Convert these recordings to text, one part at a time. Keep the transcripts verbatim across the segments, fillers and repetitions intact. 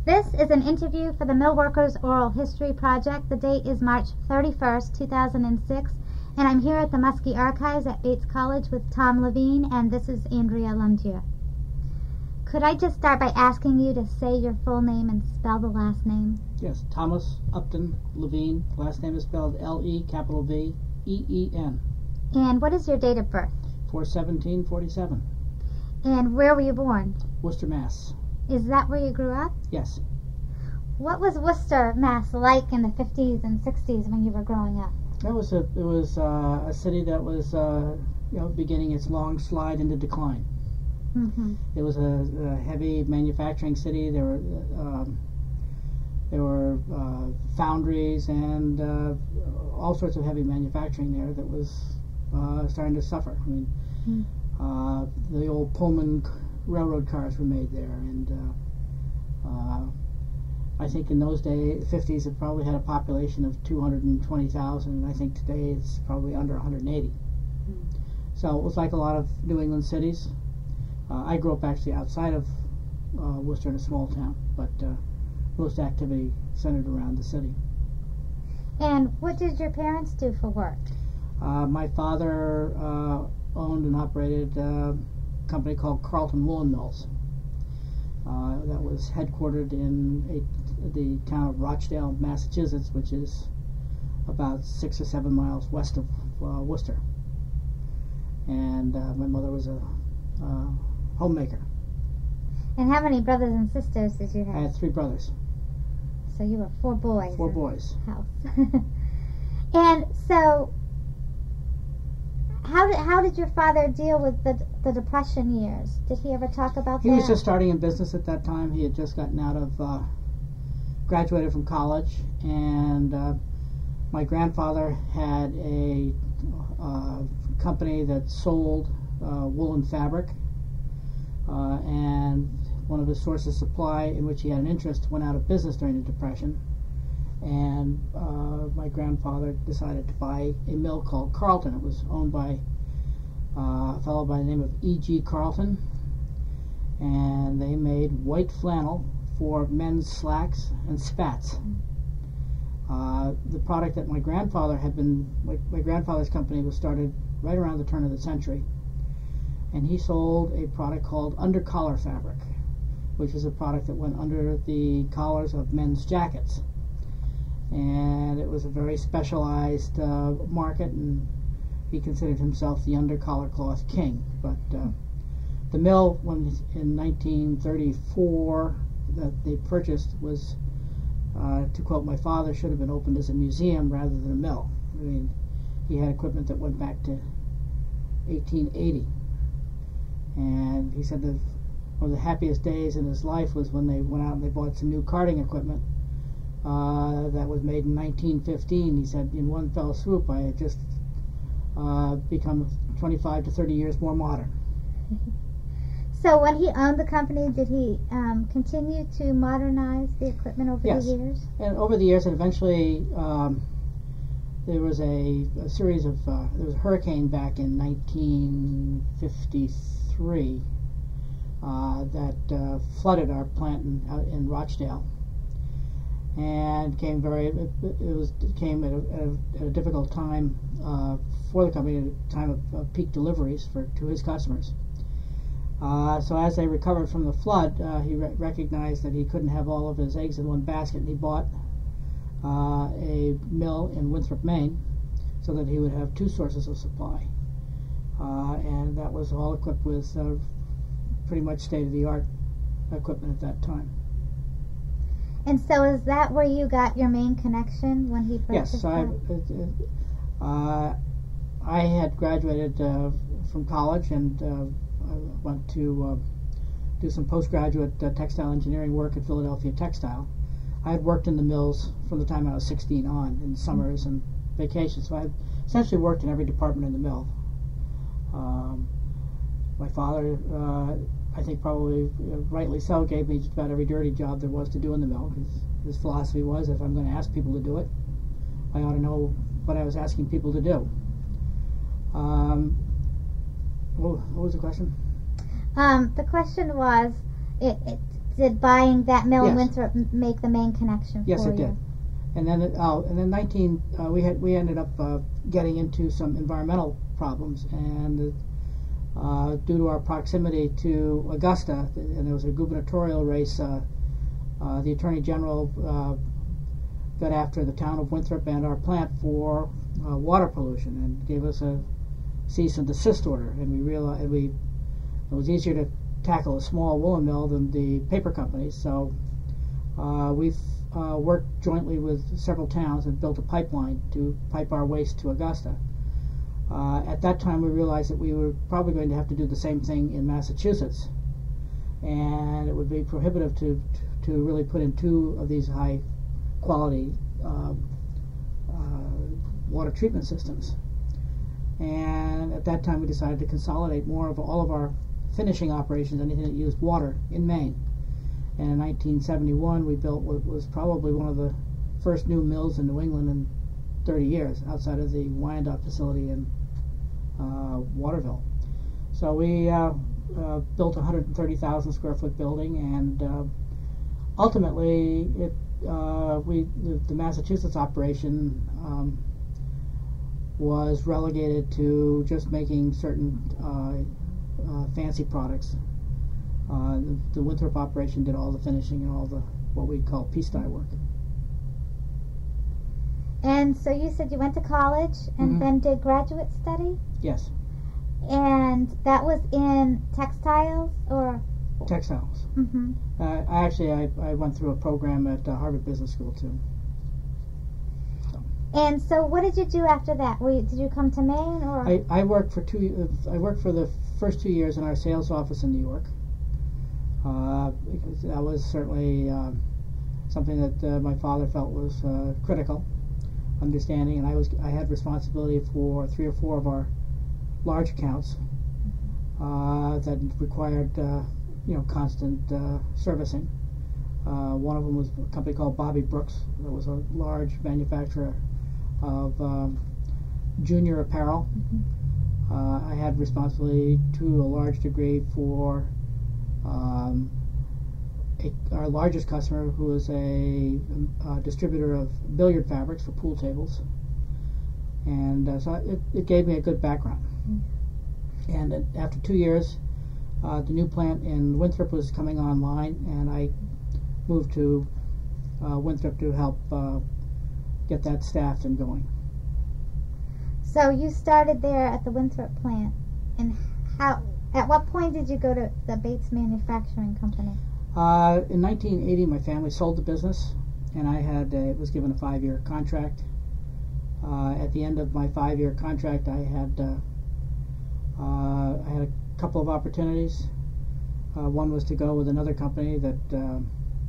This is an interview for the Millworkers Oral History Project. The date is March thirty-first, two thousand six, and I'm here at the Muskie Archives at Bates College with Tom Levine, and this is Andrea Lundier. Could I just start by asking you to say your full name and spell the last name? Yes, Thomas Upton Levine. Last name is spelled L E, capital V, E E N. And what is your date of birth? four seventeen forty-seven. And where were you born? Worcester, Mass. Is that where you grew up? Yes. What was Worcester, Mass. like in the fifties and sixties when you were growing up? That was a, it was uh, a city that was uh, you know, beginning its long slide into decline. Mm-hmm. It was a, a heavy manufacturing city. There were um, there were uh, foundries and uh, all sorts of heavy manufacturing there that was uh, starting to suffer. I mean, Mm. uh, the old Pullman c- railroad cars were made there, and uh, uh, I think in those days, fifties, it probably had a population of two hundred twenty thousand, and I think today it's probably under one hundred eighty. Mm. So it was like a lot of New England cities. Uh, I grew up actually outside of uh, Worcester in a small town, but uh, most activity centered around the city. And what did your parents do for work? Uh, my father uh, owned and operated a company called Carlton Woolen Mills. Uh, that was headquartered in a, the town of Rochdale, Massachusetts, which is about six or seven miles west of uh, Worcester. And uh, my mother was a uh, homemaker. And how many brothers and sisters did you I have? had three brothers, So you were four boys. four in boys. the House. And so, how did how did your father deal with the the Depression years? Did he ever talk about He that? was just starting in business at that time. He had just gotten out of, uh, graduated from college, and uh, my grandfather had a uh, company that sold uh, woolen fabric, uh, and one of his sources of supply in which he had an interest went out of business during the Depression, and uh, my grandfather decided to buy a mill called Carlton. It was owned by uh, a fellow by the name of E G Carlton, and they made white flannel for men's slacks and spats. Uh, the product that my grandfather had been, my, my grandfather's company was started right around the turn of the century, and he sold a product called undercollar fabric, which is a product that went under the collars of men's jackets. And it was a very specialized uh, market, and he considered himself the undercollar cloth king. But uh, the mill, when in nineteen thirty-four that they purchased, was, uh, to quote my father, should have been opened as a museum rather than a mill. I mean, he had equipment that went back to eighteen eighty, and he said that one of the happiest days in his life was when they went out and they bought some new carding equipment uh, that was made in nineteen fifteen. He said, in one fell swoop, I had just uh, become twenty-five to thirty years more modern. So when he owned the company, did he um, continue to modernize the equipment over Yes. the years? And over the years, and eventually um, there was a, a series of, uh, there was a hurricane back in nineteen fifty-three uh, that uh, flooded our plant in, out in Rochdale, and came very, it, it was it came at a, at a, at a difficult time uh, for the company, at a time of, of peak deliveries for to his customers. Uh, so as they recovered from the flood, uh, he re- recognized that he couldn't have all of his eggs in one basket, and he bought uh, a mill in Winthrop, Maine, so that he would have two sources of supply. Uh, and that was all equipped with uh, pretty much state-of-the-art equipment at that time. And so is that where you got your main connection when he purchased Yes, I, that? uh, uh, I had graduated uh, from college, and uh, I went to uh, do some postgraduate uh, textile engineering work at Philadelphia Textile. I had worked in the mills from the time I was sixteen on, in summers and vacations, so I essentially worked in every department in the mill. Um, my father, uh, I think probably uh, rightly so, gave me just about every dirty job there was to do in the mill, because his philosophy was, if I'm going to ask people to do it, I ought to know what I was asking people to do. Um, what, what was the question? Um, the question was, it, it did buying that mill in Yes. Winthrop m- make the main connection Yes, for it you? did. And then, it, oh, and then nineteen, uh, we had we ended up uh, getting into some environmental problems, and uh, due to our proximity to Augusta, and there was a gubernatorial race, uh, uh, the Attorney General uh, got after the town of Winthrop and our plant for uh, water pollution, and gave us a cease and desist order. And we realized we it was easier to tackle a small woolen mill than the paper companies, so uh, we've uh, worked jointly with several towns and built a pipeline to pipe our waste to Augusta. Uh, at that time, we realized that we were probably going to have to do the same thing in Massachusetts, and it would be prohibitive to to really put in two of these high quality uh, uh, water treatment systems. And at that time, we decided to consolidate more of all of our finishing operations, anything that used water, in Maine. And in nineteen seventy-one, we built what was probably one of the first new mills in New England in thirty years, outside of the Wyandotte facility in uh, Waterville. So we uh, uh, built a one hundred thirty thousand square foot building, and uh, ultimately, it uh, we the, the Massachusetts operation um, was relegated to just making certain uh, uh, fancy products. Uh, the, the Winthrop operation did all the finishing and all the what we call piece dye work. And so you said you went to college and Mhm. then did graduate study, Yes, and that was in textiles, or? textiles. Mm-hmm. Uh, I actually I, I went through a program at uh, Harvard Business School too. And so, what did you do after that? Were you, did you come to Maine, or? I, I worked for two. Uh, I worked for the first two years in our sales office in New York. Uh, because that was certainly um, something that uh, my father felt was uh, critical, understanding, and I was I had responsibility for three or four of our large accounts uh, that required uh, you know constant uh, servicing. Uh, one of them was a company called Bobby Brooks. That was a large manufacturer of um, junior apparel. Mm-hmm. Uh, I had responsibility to a large degree for um, a, our largest customer, who was a, a distributor of billiard fabrics for pool tables, and uh, so it, it gave me a good background. Mm-hmm. And it, after two years, uh, the new plant in Winthrop was coming online, and I moved to uh, Winthrop to help uh, get that staffed and going. So you started there at the Winthrop plant, and how? At what point did you go to the Bates Manufacturing Company? Uh, in nineteen eighty, my family sold the business, and I had uh, was given a five-year contract. Uh, at the end of my five-year contract, I had uh, uh, I had a couple of opportunities. Uh, one was to go with another company that, uh,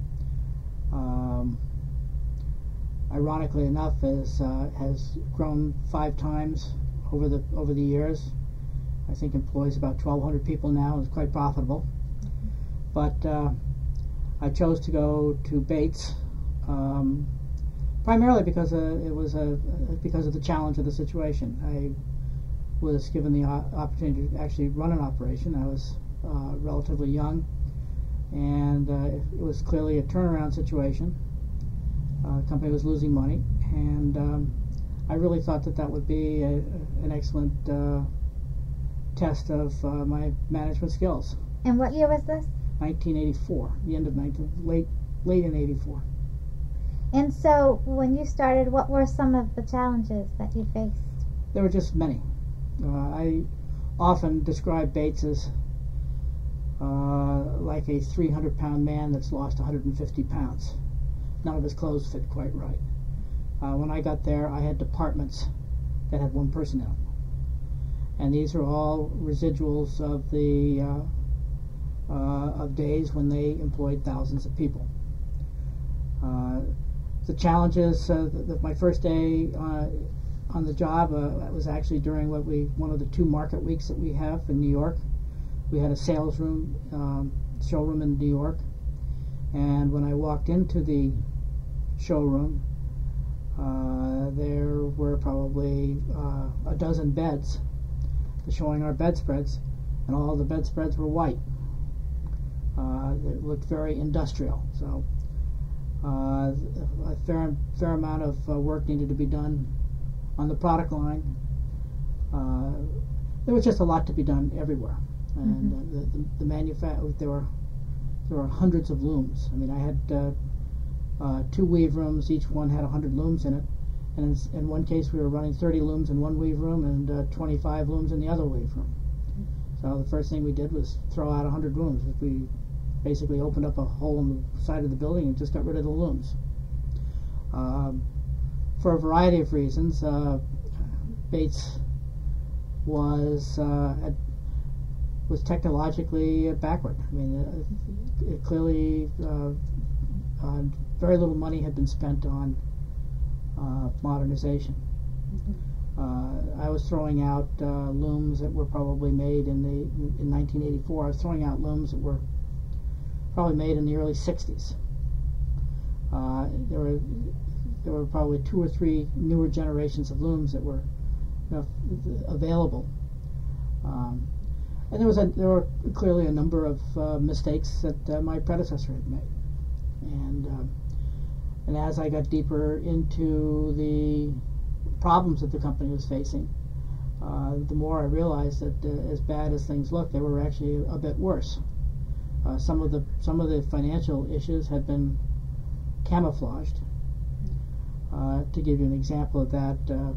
um, ironically enough, is, uh, has grown five times over the over the years. I think employs about twelve hundred people now. It's quite profitable. But uh, I chose to go to Bates um, primarily because uh, it was a because of the challenge of the situation. I was given the uh, opportunity to actually run an operation. I was uh, relatively young, and uh, it was clearly a turnaround situation. Uh, the company was losing money, and um, I really thought that that would be a, an excellent uh, test of uh, my management skills. And what year was this? nineteen eighty-four, the end of nineteen late late in eighty-four. And so, when you started, what were some of the challenges that you faced? There were just many. Uh, I often describe Bates as uh, like a three hundred pound man that's lost one hundred fifty pounds. None of his clothes fit quite right. Uh, when I got there, I had departments that had one person in them. And these are all residuals of the uh, uh, of days when they employed thousands of people. Uh, the challenges, uh, the, the, my first day uh, on the job uh, was actually during what we one of the two market weeks that we have in New York. We had a sales room, um, showroom in New York, and when I walked into the showroom, uh, there were probably uh, a dozen beds showing our bedspreads, and all the bedspreads were white. Uh, it looked very industrial. So uh, a fair, fair amount of uh, work needed to be done on the product line. Uh, there was just a lot to be done everywhere, and Mm-hmm. uh, the the, the manufa- there were there were hundreds of looms. I mean, I had uh, uh, two weave rooms. Each one had a hundred looms in it, and in, s- in one case we were running thirty looms in one weave room and uh, twenty-five looms in the other weave room. So the first thing we did was throw out a hundred looms. We basically opened up a hole in the side of the building and just got rid of the looms. Um, for a variety of reasons, uh, Bates was uh, at, was technologically uh, backward. I mean, uh, it clearly uh, uh, very little money had been spent on uh, modernization. Uh, I was throwing out uh, looms that were probably made in the in nineteen eighty-four. I was throwing out looms that were probably made in the early sixties. Uh, there were there were probably two or three newer generations of looms that were you know, available, um, and there was a, there were clearly a number of uh, mistakes that uh, my predecessor had made, and uh, and as I got deeper into the problems that the company was facing, uh, the more I realized that uh, as bad as things looked, they were actually a bit worse. Uh, some of the some of the financial issues had been camouflaged. Uh, to give you an example of that, uh,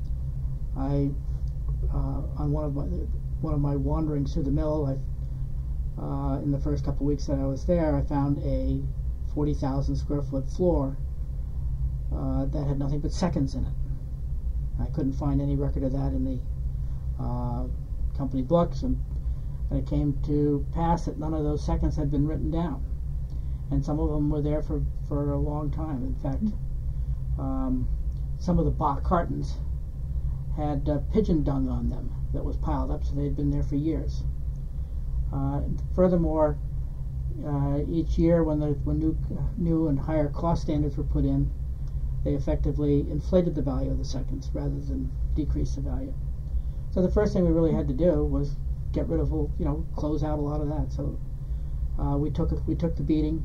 I uh, on one of my one of my wanderings through the mill, I, uh, in the first couple of weeks that I was there, I found a forty thousand square foot floor uh, that had nothing but seconds in it. I couldn't find any record of that in the uh, company books, and, and it came to pass that none of those seconds had been written down, and some of them were there for, for a long time. In fact, um, some of the box cartons had uh, pigeon dung on them that was piled up, so they had been there for years. Uh, furthermore, uh, each year when the when new uh, new and higher cost standards were put in, they effectively inflated the value of the seconds rather than decrease the value. So the first thing we really had to do was get rid of, you know, close out a lot of that. So uh, we took we took the beating,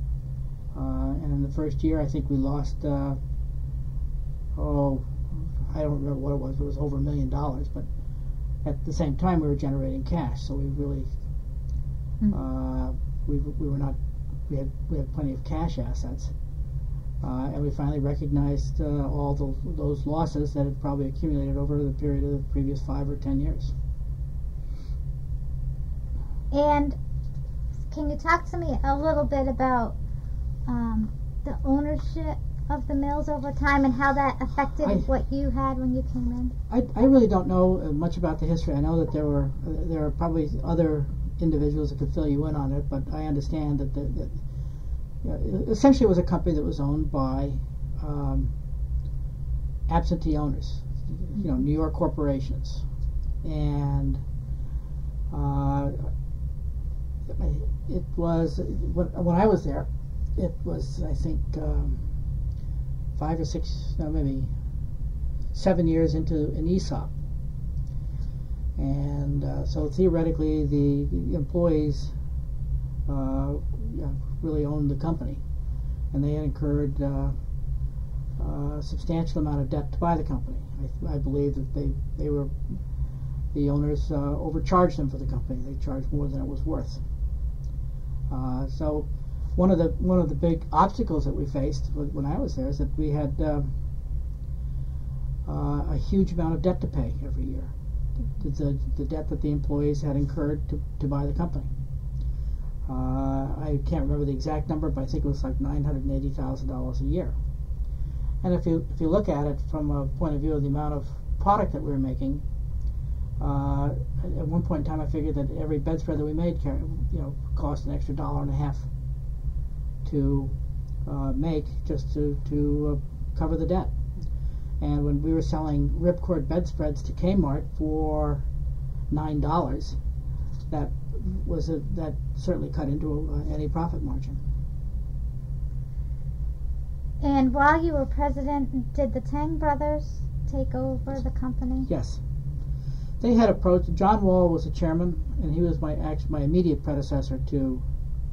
uh, and in the first year, I think we lost. Uh, oh, I don't remember what it was. It was over a million dollars, but at the same time, we were generating cash. So we really, Mm. uh, we we were not. We had we had plenty of cash assets. Uh, and we finally recognized uh, all the, those losses that had probably accumulated over the period of the previous five or ten years. And can you talk to me a little bit about um, the ownership of the mills over time and how that affected I, what you had when you came in? I, I really don't know uh, much about the history. I know that there were uh, there are probably other individuals that could fill you in on it, but I understand that the, that Yeah, essentially, it was a company that was owned by um, absentee owners, you know, New York corporations, and uh, it was when, when I was there. It was, I think, um, five or six, no, maybe seven years into an E S O P, and uh, so theoretically, the, the employees. Uh, yeah, really owned the company, and they had incurred uh, a substantial amount of debt to buy the company. I, I believe that they they were the owners uh, overcharged them for the company. They charged more than it was worth. Uh, so one of the one of the big obstacles that we faced when I was there is that we had uh, uh, a huge amount of debt to pay every year. The, the, the debt that the employees had incurred to, to buy the company. Uh, I can't remember the exact number, but I think it was like nine hundred eighty thousand dollars a year. And if you if you look at it from a point of view of the amount of product that we were making, uh, at one point in time, I figured that every bedspread that we made, you know, cost an extra dollar and a half to uh, make just to to uh, cover the debt. And when we were selling ripcord bedspreads to Kmart for nine dollars, that was a, that certainly cut into uh, any profit margin. And while you were president, did the Tang brothers take over the company? Yes, they had approached. John Wall was the chairman, and he was my actually my immediate predecessor to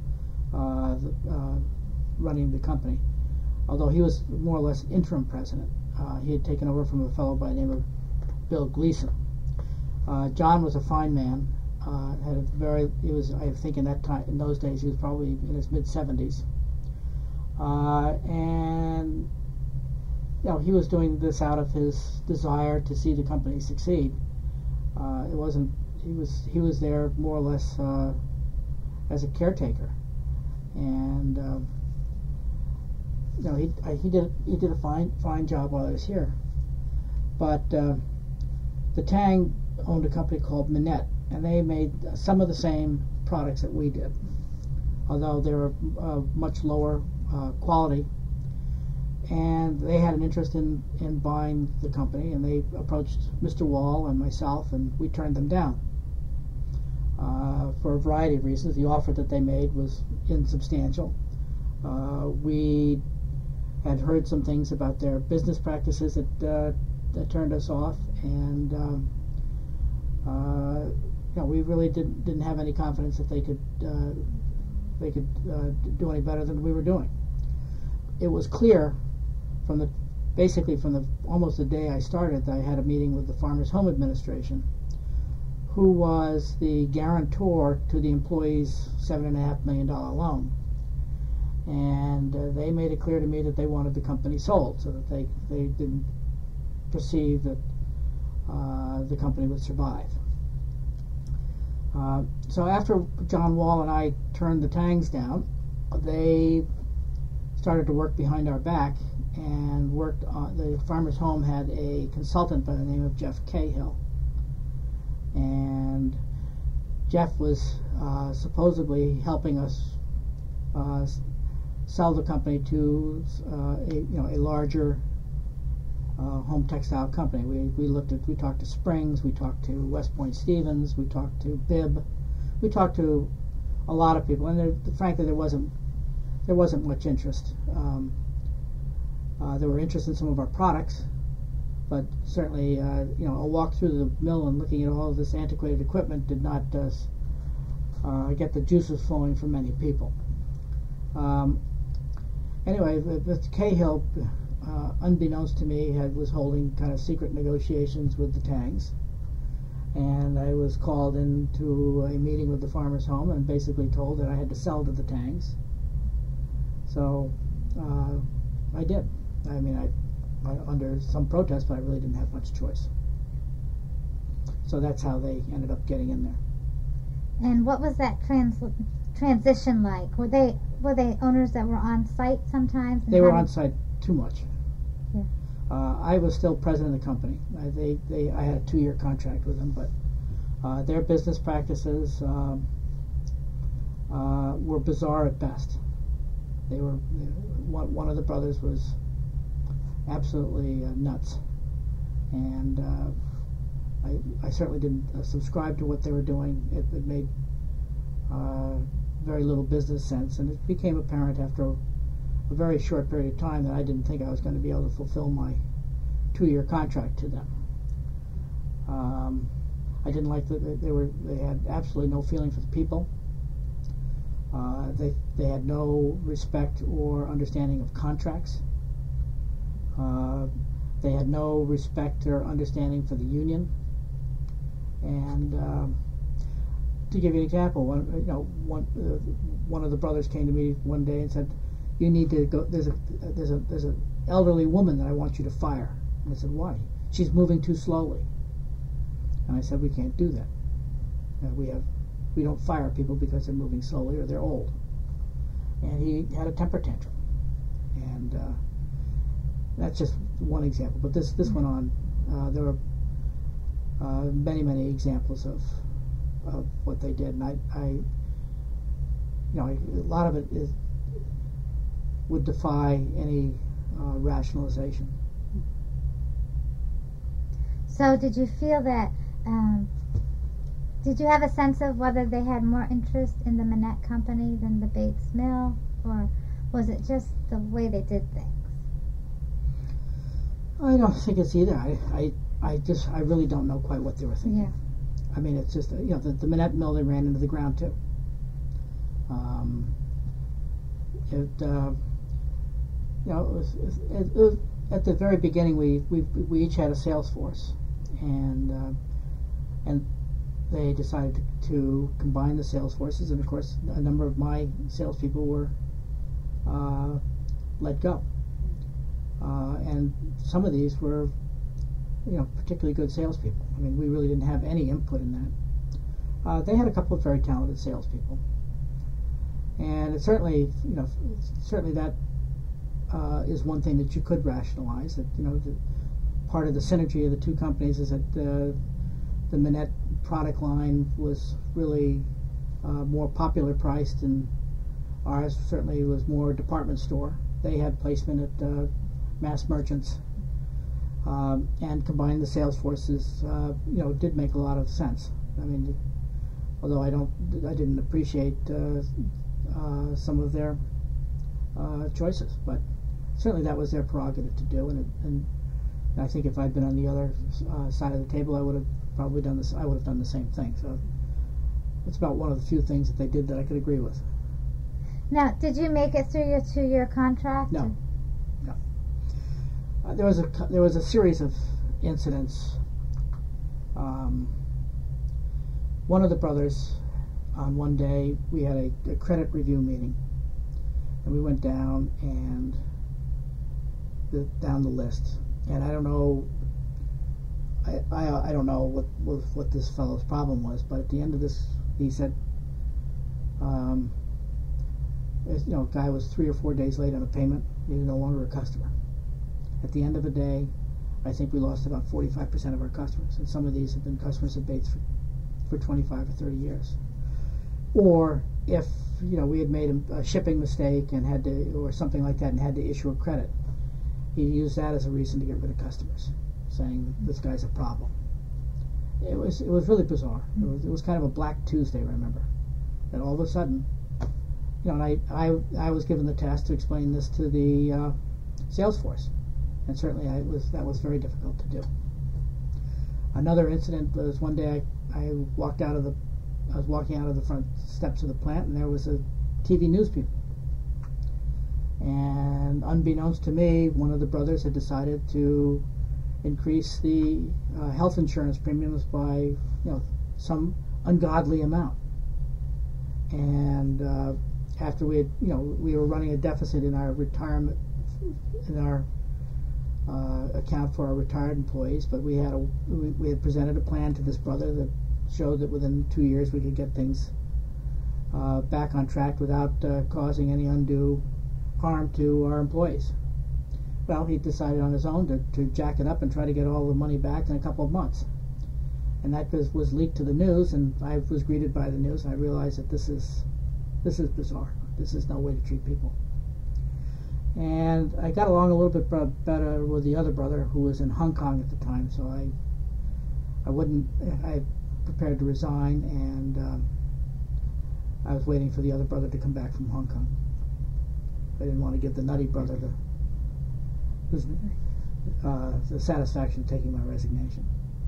uh, the, uh, running the company. Although he was more or less interim president, uh, he had taken over from a fellow by the name of Bill Gleason. Uh, John was a fine man. Uh, had a very, he was, I think, in that time, in those days, he was probably in his mid seventies, uh, and you know, he was doing this out of his desire to see the company succeed. Uh, it wasn't. He was. He was there more or less uh, as a caretaker, and uh, you know, he I, he did he did a fine fine job while I was here. But uh, the Tang owned a company called Minette, and they made some of the same products that we did, although they were uh, much lower uh, quality. And they had an interest in, in buying the company, and they approached Mister Wall and myself, and we turned them down uh, for a variety of reasons. The offer that they made was insubstantial. Uh, we had heard some things about their business practices that, uh, that turned us off, and um, uh, you know, we really didn't didn't have any confidence that they could uh, they could uh, do any better than we were doing. It was clear from the basically from the almost the day I started that I had a meeting with the Farmers Home Administration, who was the guarantor to the employees' seven and a half million dollar loan, and uh, they made it clear to me that they wanted the company sold so that they they didn't perceive that uh, the company would survive. Uh, so after John Wall and I turned the Tangs down, they started to work behind our back and worked on the Farmers Home had a consultant by the name of Jeff Cahill, and Jeff was uh, supposedly helping us uh, sell the company to uh, a you know a larger uh, home textile company. We we looked at we talked to Springs, we talked to West Point Stevens, we talked to Bibb, we talked to a lot of people, and there, frankly there wasn't there wasn't much interest. Um, Uh, they were interested in some of our products, but certainly, uh, you know, a walk through the mill and looking at all of this antiquated equipment did not uh, uh, get the juices flowing for many people. Um, anyway, Mister Cahill, uh, unbeknownst to me, had was holding kind of secret negotiations with the Tangs, and I was called into a meeting with the Farmers Home and basically told that I had to sell to the Tangs. So uh, I did. I mean, I, I under some protest, but I really didn't have much choice. So that's how they ended up getting in there. And what was that trans transition like? Were they were they owners that were on site sometimes? They were on site too much. Yeah. Uh, I was still president of the company. I, they, they, I had a two-year contract with them, but uh, their business practices um, uh, were bizarre at best. They were one, one of the brothers was absolutely uh, nuts, and uh, I, I certainly didn't uh, subscribe to what they were doing. It, it made uh, very little business sense, and it became apparent after a, a very short period of time that I didn't think I was going to be able to fulfill my two-year contract to them. Um, I didn't like that they were they had absolutely no feeling for the people. Uh, they they had no respect or understanding of contracts. Uh, they had no respect or understanding for the union. And um, to give you an example, one you know one uh, one of the brothers came to me one day and said, "You need to go. There's a there's a there's an elderly woman that I want you to fire." And I said, "Why?" "She's moving too slowly." And I said, "We can't do that. Uh, we have we don't fire people because they're moving slowly or they're old." And he had a temper tantrum, and uh, that's just one example. But this this went on. Uh, there were uh, many many examples of of what they did, and I, I you know, a lot of it is would defy any uh, rationalization. So, did you feel that? Um, did you have a sense of whether they had more interest in the Minette Company than the Bates Mill, or was it just the way they did things? I don't think it's either. I, I, I just, I really don't know quite what they were thinking. Yeah. I mean, it's just, you know, the, the Minette Mill, they ran into the ground too. Um, it, uh, you know, it was, it, it was, at the very beginning, we, we we each had a sales force, and uh, and they decided to, to combine the sales forces, and of course, a number of my salespeople were uh, let go, uh, and some of these were, you know, particularly good salespeople. I mean, we really didn't have any input in that. Uh, they had a couple of very talented salespeople, and it certainly, you know, certainly that uh, is one thing that you could rationalize. That, you know, the, part of the synergy of the two companies is that uh, the Minette product line was really uh, more popular priced, and ours certainly was more department store. They had placement at uh, mass merchants, um, and combining the sales forces, uh, you know, did make a lot of sense. I mean, although I don't, I didn't appreciate uh, uh, some of their uh, choices, but certainly that was their prerogative to do, and, it, and I think if I'd been on the other uh, side of the table, I would have probably done this. I would have done the same thing. So it's about one of the few things that they did that I could agree with. Now, did you make it through your two-year contract? No, no. Uh, there was a there was a series of incidents. Um, one of the brothers, on one day, we had a, a credit review meeting, and we went down and the, down the list. And I don't know. I, I, I don't know what, what what this fellow's problem was, but at the end of this, he said, um, you know, a guy was three or four days late on a payment. He was no longer a customer. At the end of the day, I think we lost about forty-five percent of our customers, and some of these have been customers of Bates for, for twenty-five or thirty years. Or if, you know, we had made a, a shipping mistake and had to, or something like that, and had to issue a credit, he used that as a reason to get rid of customers, saying this guy's a problem. It was it was really bizarre. It was it was kind of a Black Tuesday, remember, that all of a sudden, you know, and I I, I was given the task to explain this to the uh, sales force, and certainly I was that was very difficult to do. Another incident was one day I, I walked out of the I was walking out of the front steps of the plant, and there was a T V news people. And unbeknownst to me, one of the brothers had decided to increase the uh, health insurance premiums by, you know, some ungodly amount. And uh, after we had, you know, we were running a deficit in our retirement, in our uh, account for our retired employees, but we had a we, we had presented a plan to this brother that showed that within two years we could get things uh, back on track without uh, causing any undue harm to our employees. Well, he decided on his own to, to jack it up and try to get all the money back in a couple of months. And that was, was leaked to the news, and I was greeted by the news, and I realized that this is this is bizarre. This is no way to treat people. And I got along a little bit better with the other brother, who was in Hong Kong at the time, so I I wouldn't, I prepared to resign, and um, I was waiting for the other brother to come back from Hong Kong. I didn't want to give the nutty brother the, uh, the satisfaction of taking my resignation.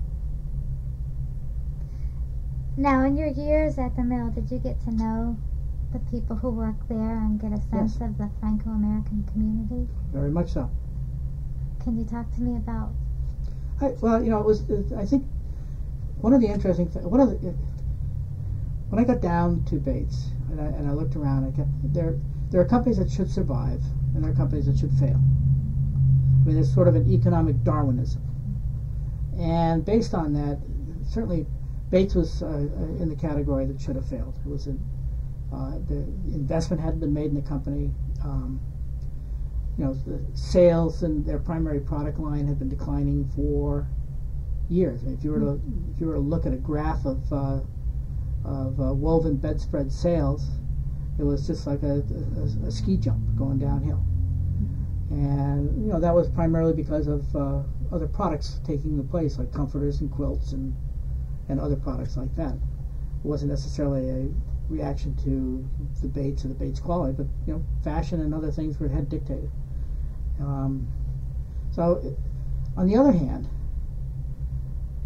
Now, in your years at the mill, did you get to know the people who work there and get a sense Yes. of the Franco-American community? Very much so. Can you talk to me about? I, well, you know, it was. It, I think one of the interesting things. One of the, it, when I got down to Bates and I, and I looked around, I kept there. There are companies that should survive, and there are companies that should fail. I mean, there's sort of an economic Darwinism, and based on that, certainly Bates was uh, in the category that should have failed. It was a, uh, the investment hadn't been made in the company. Um, you know, the sales and their primary product line had been declining for years. I mean, if you were to if you were to look at a graph of uh, of uh, woven bedspread sales, it was just like a, a, a ski jump going downhill. And, you know, that was primarily because of uh, other products taking the place, like comforters and quilts and and other products like that. It wasn't necessarily a reaction to the Bates or the Bates quality, but, you know, fashion and other things were had dictated. Um, so, on the other hand,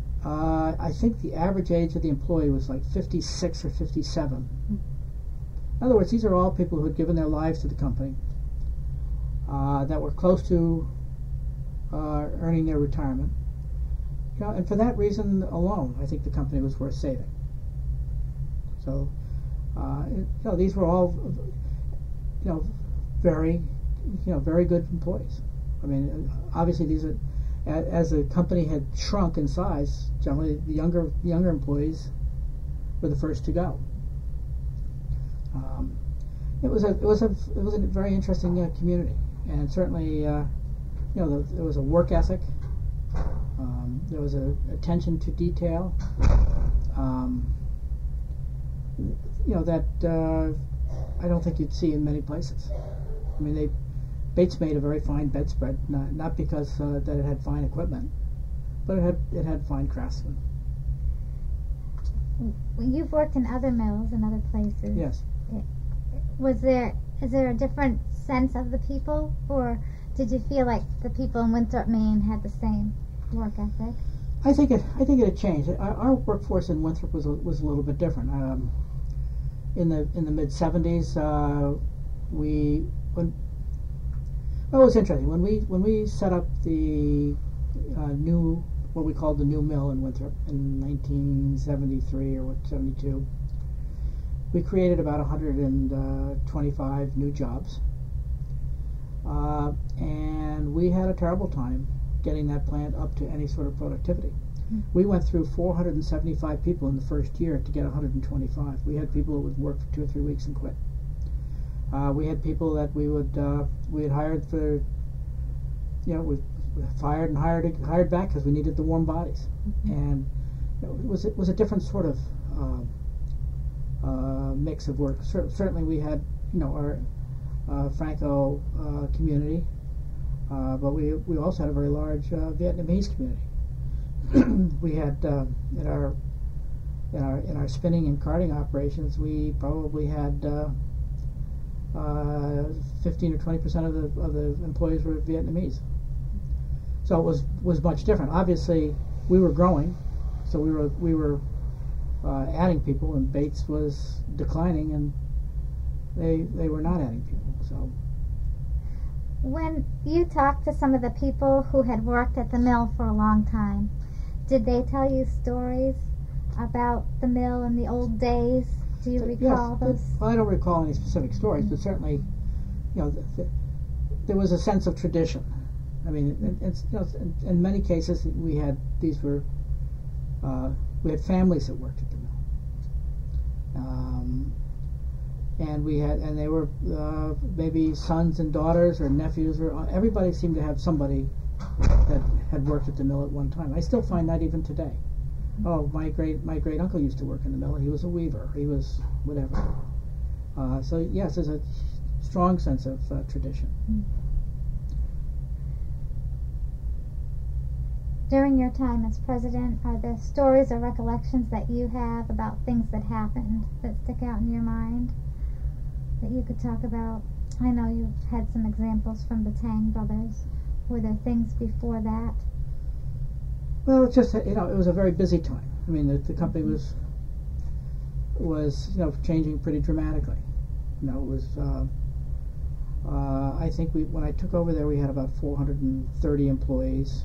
uh, I think the average age of the employee was like fifty-six or fifty-seven. In other words, these are all people who had given their lives to the company, uh, that were close to uh, earning their retirement. You know, and for that reason alone, I think the company was worth saving. So, uh, it, you know, these were all, you know, very, you know, very good employees. I mean, obviously, these are, as the company had shrunk in size, generally the younger younger employees were the first to go. Um, it was a it was a it was a very interesting uh, community, and certainly, uh, you know, the, there was a work ethic. Um, there was a attention to detail. Um, you know that uh, I don't think you'd see in many places. I mean, they. Bates made a very fine bedspread, not, not because uh, that it had fine equipment, but it had it had fine craftsmen. You've worked in other mills and other places. Yes. Was there is there a different sense of the people, or did you feel like the people in Winthrop, Maine, had the same work ethic? I think it I think it had changed. Our, our workforce in Winthrop was a, was a little bit different. Um, in the in the mid seventies, uh, we when. Well, it was interesting when we when we set up the uh, new what we called the new mill in Winthrop in nineteen seventy-three or what seventy-two. We created about one hundred twenty-five new jobs, uh, and we had a terrible time getting that plant up to any sort of productivity. Mm-hmm. We went through four hundred seventy-five people in the first year to get one hundred twenty-five. We had people who would work for two or three weeks and quit. Uh, we had people that we would uh, we had hired for, you know, we fired and hired hired back because we needed the warm bodies, mm-hmm. and you know, it was it was a different sort of uh, uh, mix of work. Cer- certainly, we had you know our uh, Franco uh, community, uh, but we we also had a very large uh, Vietnamese community. We had uh, in our in our in our spinning and carding operations, we probably had. Uh, Uh, fifteen or twenty percent of the of the employees were Vietnamese, so it was was much different. Obviously, we were growing, so we were we were uh, adding people, and Bates was declining, and they they were not adding people. So, when you talked to some of the people who had worked at the mill for a long time, did they tell you stories about the mill in the old days? Do you recall yes, those? Well, I don't recall any specific stories, but certainly, you know, th- th- there was a sense of tradition. I mean, it, it's, you know, in, in many cases, we had these were uh, we had families that worked at the mill, um, and we had and they were uh, maybe sons and daughters or nephews, or everybody seemed to have somebody that had worked at the mill at one time. I still find that even today. Oh, my great my great uncle used to work in the mill, and he was a weaver. He was whatever. Uh, so yes, there's a strong sense of uh, tradition. During your time as president, are there stories or recollections that you have about things that happened that stick out in your mind that you could talk about? I know you've had some examples from the Tang brothers. Were there things before that? Well, it's just, you know, it was a very busy time. I mean, the, the company was, was, you know, changing pretty dramatically. You know, it was, uh, uh, I think we, when I took over there, we had about four hundred thirty employees.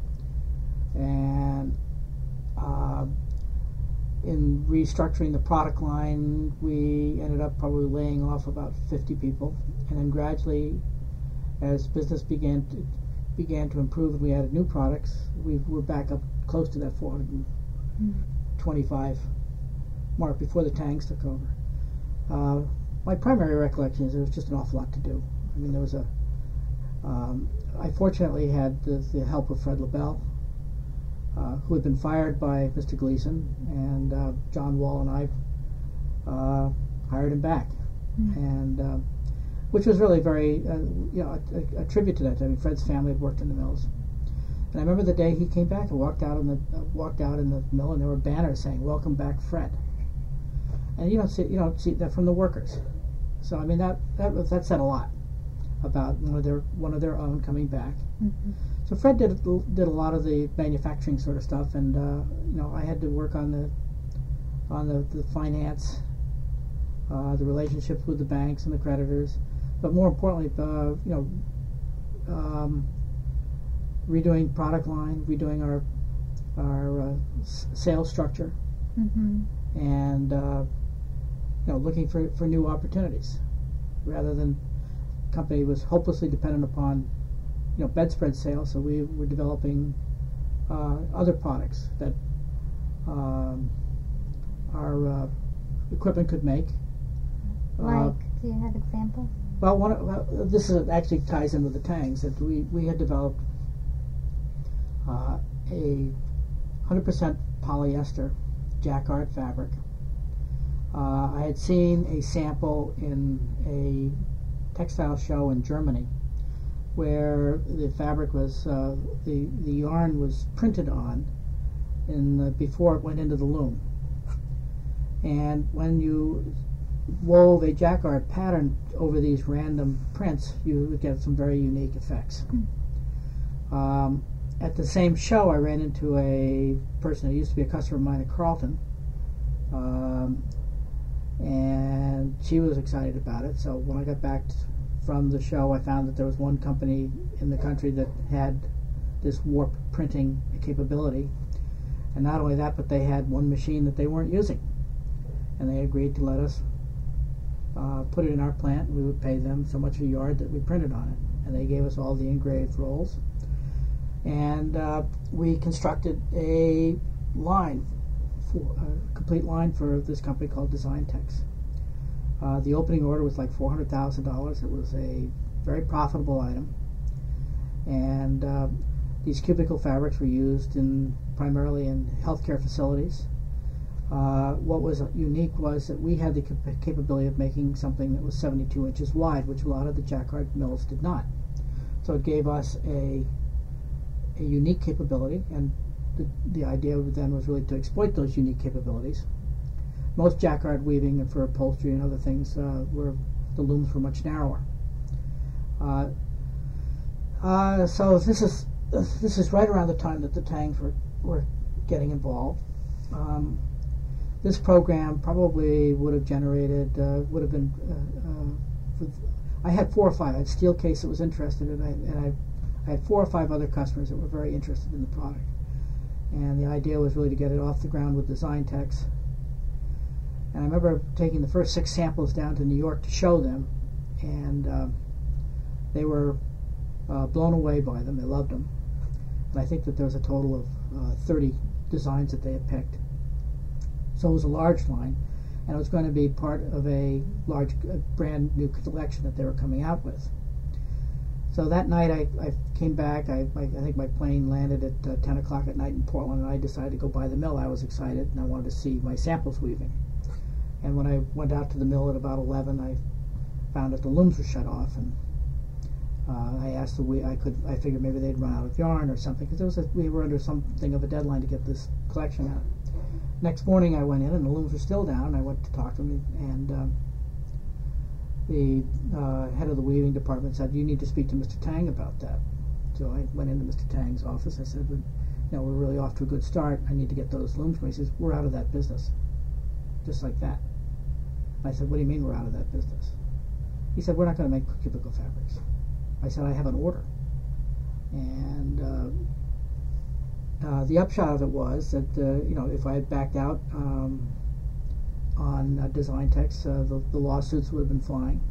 And uh, in restructuring the product line, we ended up probably laying off about fifty people. And then gradually, as business began to, began to improve and we added new products, we were back up close to that four hundred twenty-five mark before the Tangs took over. Uh, my primary recollection is there was just an awful lot to do. I mean, there was a, um, I fortunately had the, the help of Fred LaBelle, uh, who had been fired by Mister Gleason, and uh, John Wall and I uh, hired him back. Mm. And uh, which was really very, uh, you know, a, a, a tribute to that. I mean, Fred's family had worked in the mills, and I remember the day he came back and walked out in the uh, walked out in the mill, and there were banners saying "Welcome back, Fred." And you don't see you don't see that from the workers. So I mean that that that said a lot about one of their one of their own coming back. Mm-hmm. So Fred did did a lot of the manufacturing sort of stuff, and uh, you know I had to work on the on the, the finance. uh, the relationships with the banks and the creditors, but more importantly, uh, you know, um, redoing product line, redoing our our uh, s- sales structure, Mm-hmm. and uh, you know, looking for, for new opportunities, rather than the company was hopelessly dependent upon, you know, bedspread sales. So we were developing uh, other products that um, our uh, equipment could make. Like, Uh, do you have examples? well, one of, well, this is, actually ties in with the tangs, that we, we had developed uh, a one hundred percent polyester jacquard fabric. Uh, I had seen a sample in a textile show in Germany where the fabric was, uh, the, the yarn was printed on in the, before it went into the loom. And when you wove a jacquard pattern over these random prints, you would get some very unique effects. Mm. Um, at the same show, I ran into a person who used to be a customer of mine at Carlton, um, and she was excited about it. So when I got back t- from the show, I found that there was one company in the country that had this warp printing capability, and not only that, but they had one machine that they weren't using, and they agreed to let us uh, put it in our plant, and we would pay them so much a yard that we printed on it, and they gave us all the engraved rolls. And uh, we constructed a line, for, a complete line for this company called Designtex. Uh, the opening order was like four hundred thousand dollars. It was a very profitable item. And uh, these cubicle fabrics were used in primarily in healthcare facilities. Uh, what was unique was that we had the cap- capability of making something that was seventy-two inches wide, which a lot of the jacquard mills did not. So it gave us a a unique capability, and the, the idea then was really to exploit those unique capabilities. Most jacquard weaving for upholstery and other things uh, were, the looms were much narrower. Uh, uh, so this is this is right around the time that the Tangs were, were getting involved. Um, this program probably would have generated, uh, would have been, uh, uh, with, I had four or five. I had Steelcase that was interested, and I, and I I had four or five other customers that were very interested in the product. And the idea was really to get it off the ground with Designtex. And I remember taking the first six samples down to New York to show them, and uh, they were uh, blown away by them. They loved them. And I think that there was a total of uh, thirty designs that they had picked. So it was a large line, and it was going to be part of a large, uh, brand new collection that they were coming out with. So that night I, I came back. I, I, I think my plane landed at uh, ten o'clock at night in Portland, and I decided to go by the mill. I was excited, and I wanted to see my samples weaving. And when I went out to the mill at about eleven, I found that the looms were shut off, and uh, I asked the we I could I figured maybe they'd run out of yarn or something, because there was a, we were under something of a deadline to get this collection out. Next morning I went in, and the looms were still down. I went to talk to them, and um, the uh, head of the weaving department said, "You need to speak to Mister Tang about that." So I went into Mister Tang's office. I said, "You know, we're really off to a good start. I need to get those looms." He says, "We're out of that business," just like that. I said, "What do you mean we're out of that business?" He said, "We're not going to make cubicle fabrics." I said, "I have an order." And uh, uh, the upshot of it was that uh, you know, if I had backed out um, on uh, Designtex, uh, the, the lawsuits would have been flying,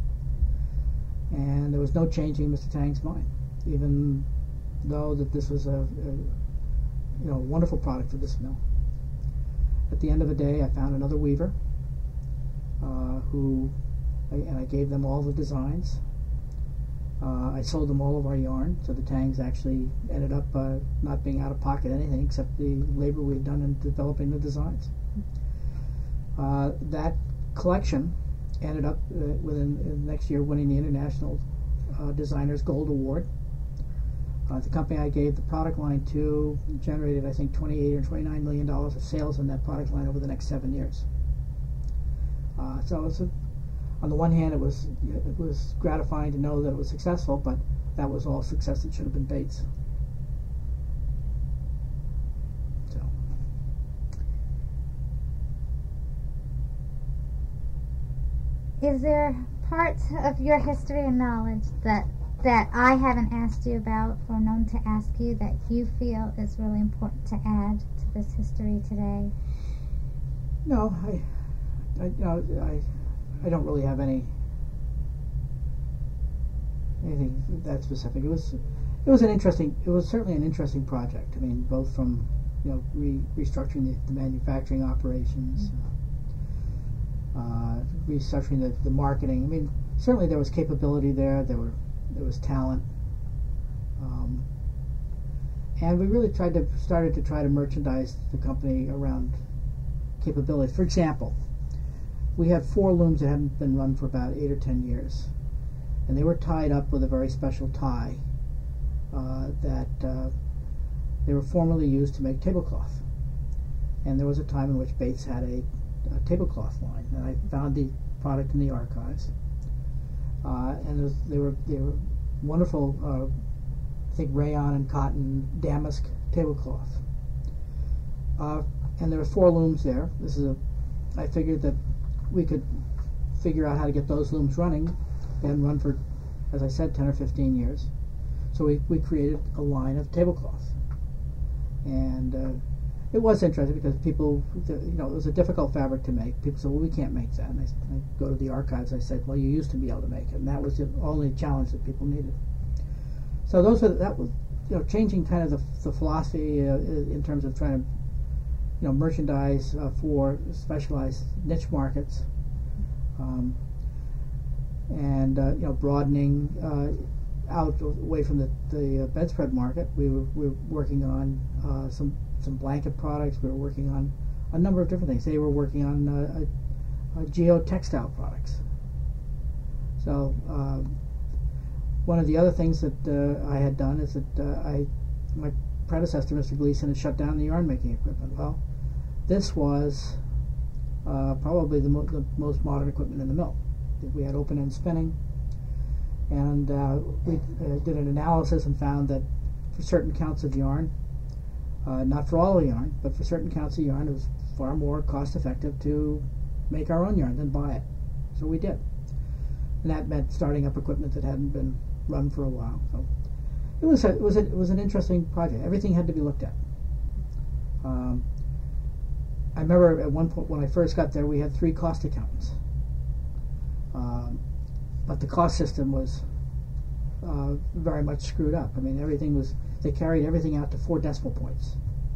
and there was no changing Mister Tang's mind, even though that this was a, a you know wonderful product for this mill. At the end of the day, I found another weaver uh, who, I, and I gave them all the designs. Uh, I sold them all of our yarn, so the Tangs actually ended up uh, not being out of pocket anything except the labor we had done in developing the designs. Uh, that collection ended up uh, within uh, next year winning the International uh, Designers Gold Award. Uh, the company I gave the product line to generated, I think, twenty-eight or twenty-nine million dollars of sales in that product line over the next seven years. Uh, so it's a, on the one hand, it was it was gratifying to know that it was successful, but that was all success that should have been Bates. So. is there parts of your history and knowledge that that I haven't asked you about or known to ask you that you feel is really important to add to this history today? No, I, I, no, I, I don't really have any anything that specific. It was, it was an interesting. It was certainly an interesting project. I mean, both from, you know, re, restructuring the, the manufacturing operations, mm-hmm. uh, restructuring the, the marketing. I mean, certainly there was capability there. There were. There was talent, um, and we really tried to started to try to merchandise the company around capabilities. For example, we had four looms that hadn't been run for about eight or ten years, and they were tied up with a very special tie uh, that uh, they were formerly used to make tablecloth. And there was a time in which Bates had a, a tablecloth line, and I found the product in the archives. Uh, and there was, they were they were wonderful, uh, I think rayon and cotton damask tablecloth. Uh, and there were four looms there. This is a. I figured that we could figure out how to get those looms running. They hadn't run for, as I said, ten or fifteen years. So we we created a line of tablecloth, and uh, it was interesting because people, you know, it was a difficult fabric to make. People said, well, we can't make that. And I, I go to the archives, I said, well, you used to be able to make it. And that was the only challenge that people needed. So those were, that was, you know, changing kind of the, the philosophy uh, in terms of trying to, you know, merchandise uh, for specialized niche markets. Um, and, uh, you know, broadening uh, out away from the, the uh, bedspread market. We were, we were working on uh, some some blanket products. We were working on a number of different things. They were working on uh, uh, geotextile products. So uh, one of the other things that uh, I had done is that uh, I, my predecessor, Mister Gleason, had shut down the yarn making equipment. Well, this was uh, probably the, mo the most modern equipment in the mill. We had open-end spinning, and uh, we uh, did an analysis and found that for certain counts of yarn, Uh, not for all the yarn, but for certain counts of yarn, it was far more cost-effective to make our own yarn than buy it. So we did. And that meant starting up equipment that hadn't been run for a while. So it was a, it was a, it was an interesting project. Everything had to be looked at. Um, I remember at one point when I first got there, we had three cost accountants. Um, but the cost system was uh, very much screwed up. I mean, everything was. They carried everything out to four decimal points.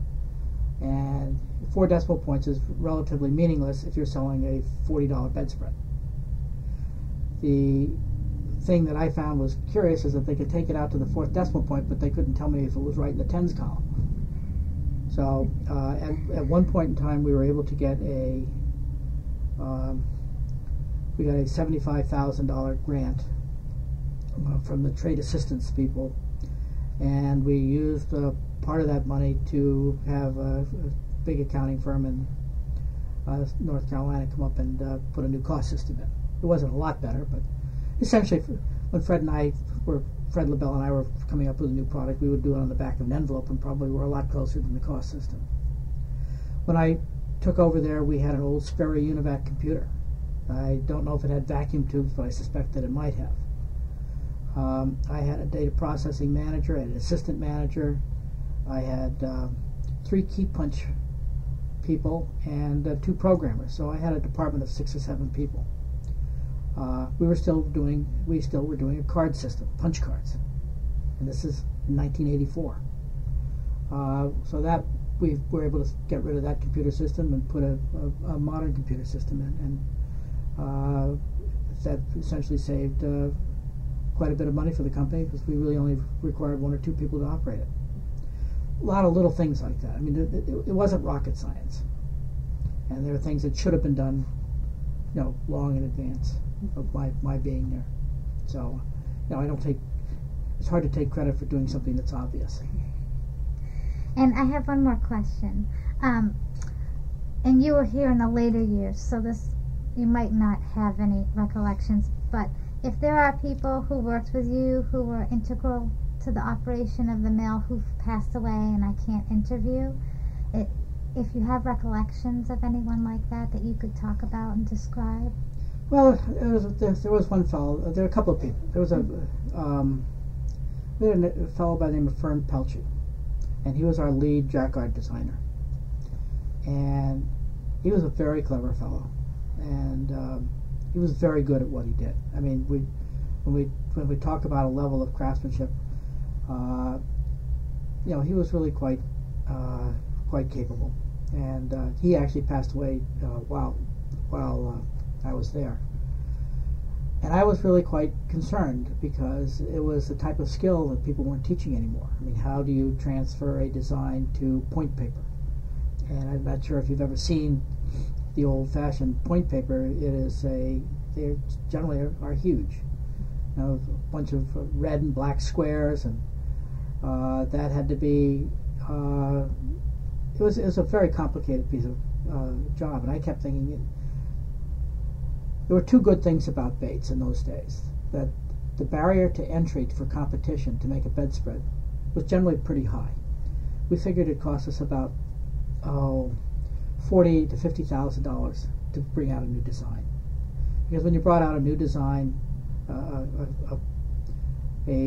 And four decimal points is relatively meaningless if you're selling a forty dollar bedspread. The thing that I found was curious is that they could take it out to the fourth decimal point, but they couldn't tell me if it was right in the tens column. So uh, at, at one point in time, we were able to get a um, we got a seventy-five thousand dollar grant uh, from the trade assistance people. And we used uh, part of that money to have a, a big accounting firm in uh, North Carolina come up and uh, put a new cost system in. It wasn't a lot better, but essentially when Fred and I were, Fred LaBelle and I were coming up with a new product, we would do it on the back of an envelope and probably were a lot closer than the cost system. When I took over there, we had an old Sperry Univac computer. I don't know if it had vacuum tubes, but I suspect that it might have. Um, I had a data processing manager, I had an assistant manager, I had uh, three key punch people and uh, two programmers. So I had a department of six or seven people. Uh, we were still doing, we still were doing a card system, punch cards, and this is in nineteen eighty-four. Uh, so that we were able to get rid of that computer system and put a, a, a modern computer system in, and uh, that essentially saved. Uh, quite a bit of money for the company because we really only required one or two people to operate it. A lot of little things like that. I mean, it, it, it wasn't rocket science. And there are things that should have been done, you know, long in advance of my, my being there. So, you know, I don't take, it's hard to take credit for doing something that's obvious. And I have one more question. Um, and you were here in the later years, so this, you might not have any recollections, but if there are people who worked with you who were integral to the operation of the mill who've passed away and I can't interview, it, if you have recollections of anyone like that that you could talk about and describe. Well, there was, there, there was one fellow. There were a couple of people. There was a um, we had a fellow by the name of Fern Pelchy, and he was our lead jacquard designer. And he was a very clever fellow, and um, he was very good at what he did. I mean, we when we when we talk about a level of craftsmanship, uh, you know, he was really quite uh, quite capable. And uh, he actually passed away uh, while while uh, I was there. And I was really quite concerned because it was the type of skill that people weren't teaching anymore. I mean, how do you transfer a design to point paper? And I'm not sure if you've ever seen the old-fashioned point paper. It is a, they generally are, are huge. You know, a bunch of red and black squares, and uh, that had to be, uh, it was, it was a very complicated piece of uh, job, and I kept thinking, it, there were two good things about Bates in those days. That the barrier to entry for competition to make a bedspread was generally pretty high. We figured it cost us about oh, forty to fifty thousand dollars to bring out a new design. Because when you brought out a new design, uh, a a,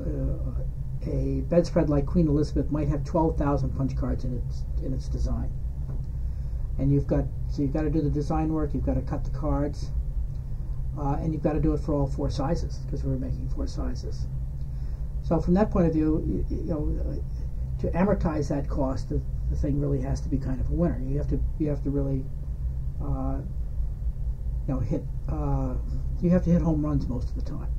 a, a bedspread like Queen Elizabeth might have twelve thousand punch cards in its in its design. And you've got so you've got to do the design work. You've got to cut the cards. Uh, and you've got to do it for all four sizes because we were making four sizes. So from that point of view, you, you know, to amortize that cost, the, the thing really has to be kind of a winner. You have to you have to really, uh, you know, hit uh, you have to hit home runs most of the time.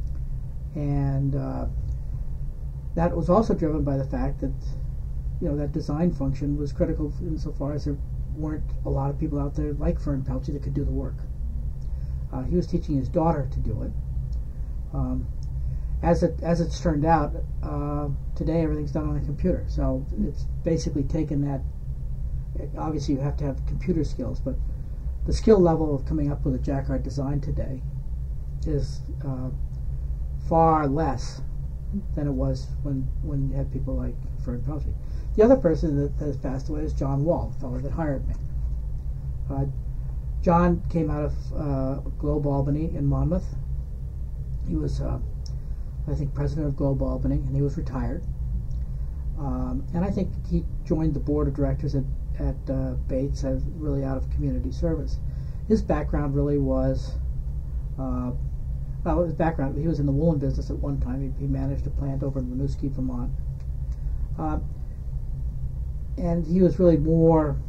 And uh, that was also driven by the fact that, you know, that design function was critical insofar as there weren't a lot of people out there like Fern Pelchy that could do the work. Uh, he was teaching his daughter to do it. Um, as it as it's turned out, uh, today everything's done on a computer. So it's basically taken that. Obviously, you have to have computer skills, but the skill level of coming up with a jacquard design today is uh, far less than it was when when you had people like Fern Pelchy. The other person that has passed away is John Wall, the fellow that hired me. Uh, John came out of uh, Globe Albany in Monmouth. He was, uh, I think, president of Globe Albany, and he was retired. Um, and I think he joined the board of directors at, at uh, Bates as really out of community service. His background really was, uh, well, his background, he was in the woolen business at one time. He, he managed a plant over in Winooski, Vermont. Uh, and he was really more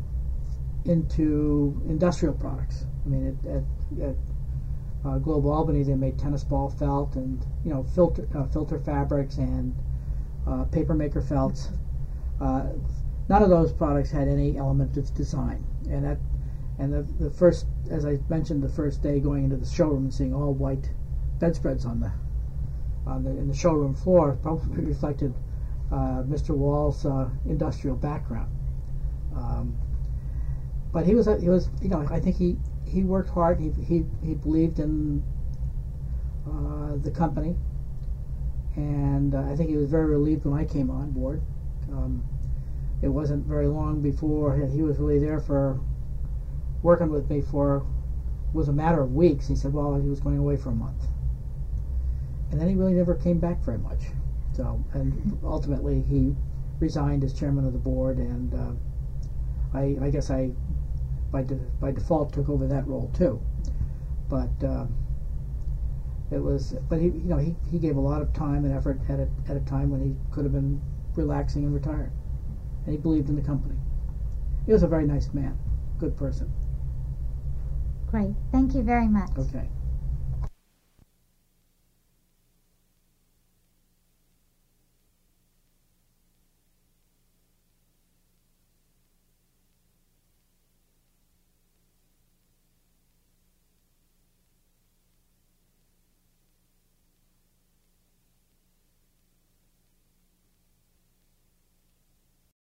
into industrial products. I mean, at, at, at uh, Globe Albany, they made tennis ball felt and, you know, filter uh, filter fabrics and uh, paper maker felts. Uh, none of those products had any element of design. And that, and the the first, as I mentioned, the first day going into the showroom and seeing all white bedspreads on the on the in the showroom floor probably reflected uh, Mister Wall's uh, industrial background. Um, But he was, a, he was, you know, I think he, he worked hard. He he, he believed in uh, the company, and uh, I think he was very relieved when I came on board. Um, it wasn't very long before he was really there for working with me for was a matter of weeks. He said, well, he was going away for a month, and then he really never came back very much. So, and ultimately he resigned as chairman of the board, and uh, I, I guess I. By, de by default took over that role too, but uh, it was. But he, you know, he, he gave a lot of time and effort at a at a time when he could have been relaxing and retired, and he believed in the company. He was a very nice man, good person. Great, thank you very much. Okay.